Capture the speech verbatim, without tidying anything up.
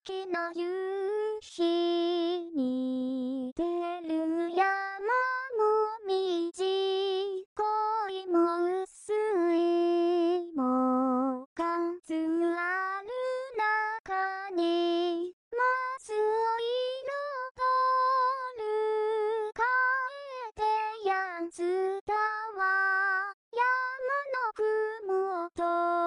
きな夕日に出る山もみじ恋も薄いも数ある中にまず色とるかえてやつだわ山の雲と